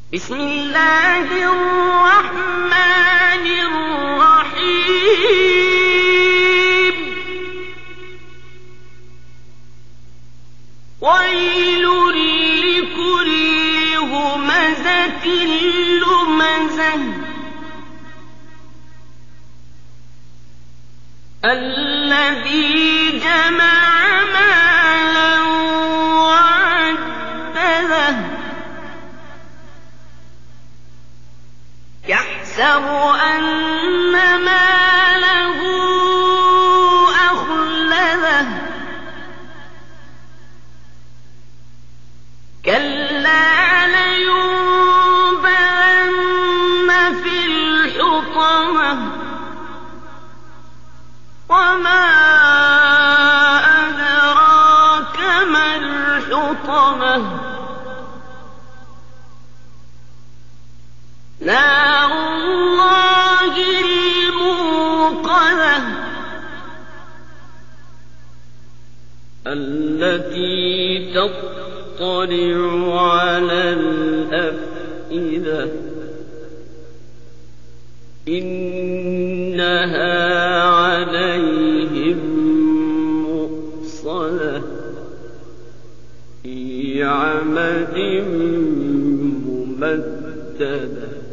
بسم الله الرحمن الرحيم ويل لكل همزة لمزة الذي جمع مالا وعدده يحسب أن ماله أخلده كلا لينبذن في الحطمة وما أدراك ما الحطمة نار الله الموقدة التي تطلع على الأفئدة إنها عليهم مؤصدة في عمد ممددة